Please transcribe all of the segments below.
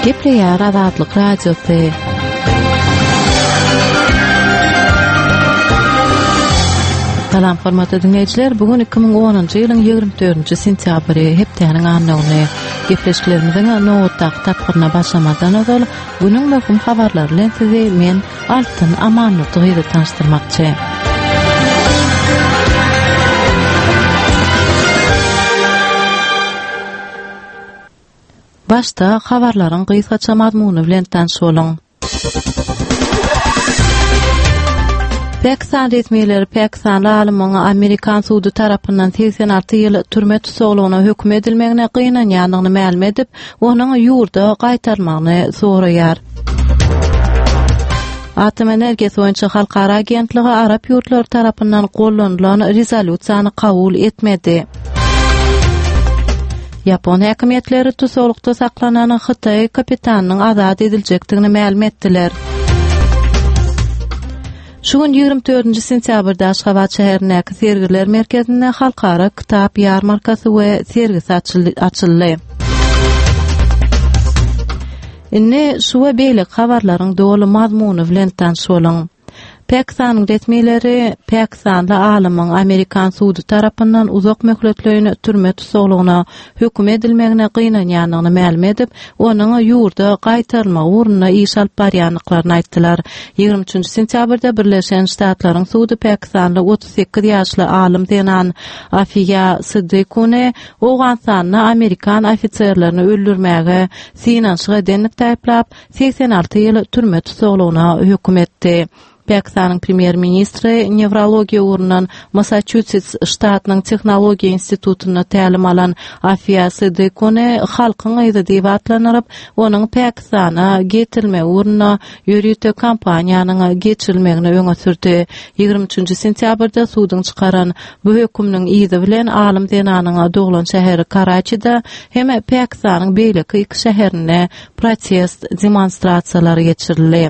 Gepleýär Azatlyk radiosy. Salam hormatly dinleýijiler, bugün 2010-njy ýylyň 24-nji sentýabry hepdeniň anlawyny gepleşiklerimiziň nowatda tapgyna başlamadan öňe günüň möhüm habarlary bilen sizi men Altyn Amanlykdy tanışdyrmakçy. Başta habarlaryň gysgaça mazmuny bilen tanış bolun. Pakistan resmiýetleri Pakistanly alymyň Amerikan sudy tarapyndan 86 ýyl türme tutsagylygyna hökm edilmegine gynanýanlygyny ma'lum edip, onuň ýurda gaýtarmagyny soraýar. Atom energiýasy boýunça halkara agentligi Arap ýurtlary tarapyndan gollanylan rezolýusiýany kabul etmedi. Yapon häkimetleri tutsaglykda saklanan Hytaý kapitanynyň azad ediljekdigini ma'lum etdiler. Şuň 24-nji sentýabrda Aşgabat şäherindäki sergiler merkezinde halkara kitap ýarmarkasy we sergisi açyldy. Inne şu we beýle habarlaryň doly mazmuny bilen tanış bolun. Pakistan'ın resmiýetleri Pakistanly alymyň Amerikan sudy tarapyndan uzak möhletlöýüne türme tutsagylygyna hökm edilmegine gynanýanlygyny ma'lum edip, onuň ýurda gaýtarma urunyna iş alyp barýanlyklaryny aýtdylar. 23-nji sentýabrda Birleşen Ştatlaryň sudy Pakistanly 38 ýaşly alym Zenan Afiya Siddiqune Owganstanyny Amerikan ofitserlerini öldürmäge synanşyga denip taýplap 86 ýyl türme tutsagylygyna hökm etdi. Pakistan'ın premier ministri nevrologiýa urunan Massachusetts ştatynyň Tehnologiýa institutuna tälim alan Afiya Siddiqune halkyň ýyzy diýip atlanyryp, onuň Pakistana getirilme urunyna ýürüýte kampaniýanyň geçirilmegini öňe sürdi. 23-nji sentýabrda sudyň çykaran bu hökümniň ýyzy bilen alym Zenanyň doglan şäheri Karaçyda hem Pakistanyň beýleki iki şäherine protest demonstrasiýalary geçirildi.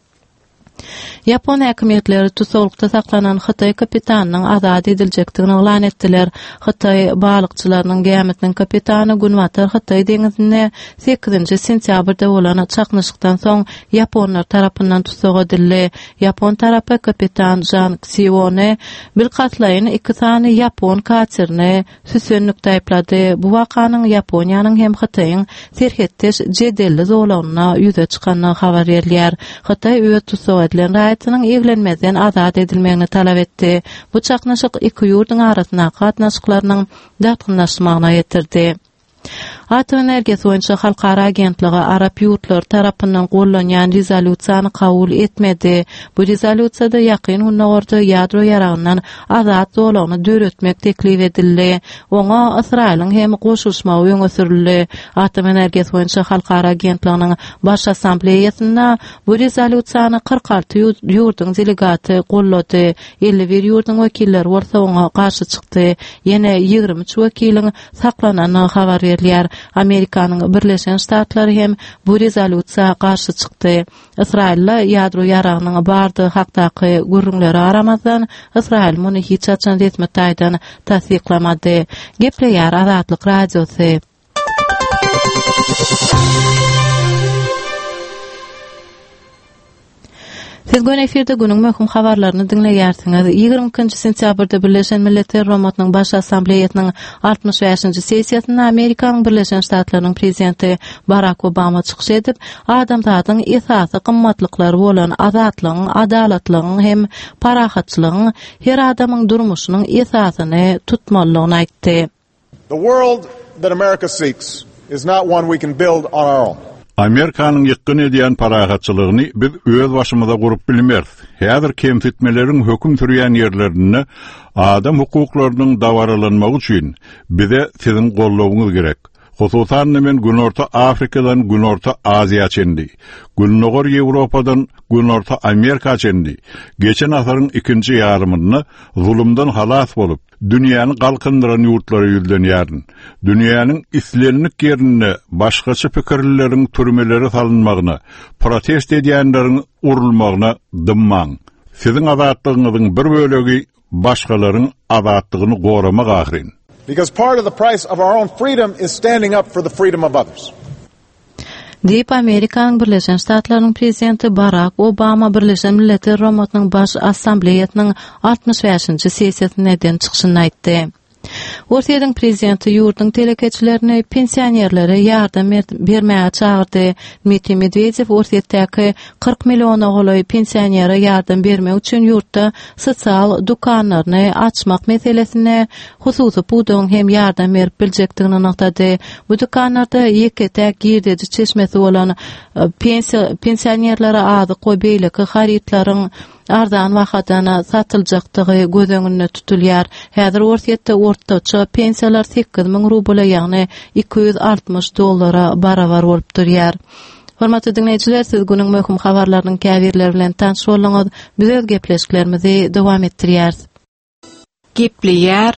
Yapon häkimetleri tutsaglykda saklanan Hytaý kapitanynyň azad ediljekdigini elan etdiler. Hytaý balykçylarynyň gämetiniň kapitany Gunwatar Hytaý deňizine 8-nji sentýabrda bolan çaknyşykdan soň Yaponlar tarapyndan tutsak edildi. Yapon tarapy kapitan Zhang Xione bir katlaýyny 2 sany Yapon kaçyryny süsönlük taýplady. Bu wakanyň Yaponiýanyň hem Hytaýyň serhetdeş jedelli zolagyna ýüze çykanyny habar berýär. Hytaý öýe tutsak edilen raýatynyň eglenmezden azad edilmegini talap etdi. Bu çaknyşyk iki ýurdyň arasyna gatnaşyklarynyň datgynlaşmagyna ýetirdi. Atom energiýasy boýunça halkara agentligi Arap ýurtlary tarapyndan gollanýan rezolýusiýany kabul etmedi. Bu rezolýusiýada ýakyn günlerde ýadro ýaragyndan azad zolagyny döretmek teklif edildi. Oňa Israýlyň hem goşulmagy öňe sürildi. Atom energiýasy boýunça halkara agentligining baş assambleýasynda bu rezolýusiýany 46 ýurdyň delegaty gollady. 51 ýurdyň wekilleri bolsa oňa garşy çykdy. Ýene 23 wekiliň saklananyny habar berýär. Amerikanyň Birleşen Ştatlary hem bu rezolýusiýa garşy çykdy. Israýilla ýadro ýaragynyň bardy hakdaky gürrüňleri aramazdan Israýil muny hiç açan resmi taýdan tasdiklamady. Gepleýär Azatlyk radiosy. Siz gün efirde günüň möhüm habarlaryny dinleýärsiňiz. 22-nji sentýabrda Birleşen Milletler Romatnyň baş assambleýasynyň 65-nji sessiýasynda Amerikanyň Birleşen Ştatlarynyň prezidenti Barack Obama çykyş edip, adamzatyň esasy gymmatlyklary bolan azatlygyň, adalatlygyň hem parahatçylygyň her adamyň durmuşynyň esasyny tutmalygyny aýtdy. The world that America seeks is not one we can build on our own. Amerikanyň ýykyn edýän parahatçylygyny biz öz başymyza gurup bilmeris. Häzir kemsitmeleriň höküm sürýän ýerlerini adam hukuklarynyň dawaranmagy üçin bize siziň gollawyňyz gerek. Hususan men Günorta Afrikadan Günorta Aziýa çendi, Gülnogor Ýewropadan Günorta Amerika çendi. Geçen asaryň ikinji ýarymynda zulümden halas bolup, dünýäni galkyndyran ýurtlary ýüzlenýärdi. Dünýäniň islenlik ýerine başgaça pikirleriň türmeleri salynmagyna, protest edýänleriň urulmagyna dymmaň. Siziň azatlygyňyzyň bir bölegi başgalaryň azatlygyny goramak ahyrin. Because part of the price of our own freedom is standing up for the freedom of others. Diýip Amerikanyň Birleşen Ştatlarynyň prezidenti Barack Obama Birleşen Milletler Romatynyň baş assambleýasynyň 65-nji sessiýasyna çykyşyny aýtdy. Ortaýadyň prezidenti ýurduň telekeçilerini pensionerlere ýardam bermäge çagyrdy. Dmitri Medvedev ortaýatdaky 40 milliona goly pensionere ýardam bermek üçin ýurtda sosial dukanlaryny açmak meselesine hususy pudyň hem ýardam berip biljekdigini aňlatdy. Bu dukanlarda ýeketäk girdiji çeşmesi bolan pensionerlere azy goý beýleki haritlaryň arzan wagtana satyljakdygy göz öňünde tutulýar. Häzir ortaça pensiyalar 8.000 rubla, ýagny $260 barabar bolup durýar. Hormatly dinleýijiler, siz günüň möhüm habarlarynyň käbirleri bilen tanış bolňyz. Biz öz gepleşiklerimizi dowam etdirýäris. Gepliyar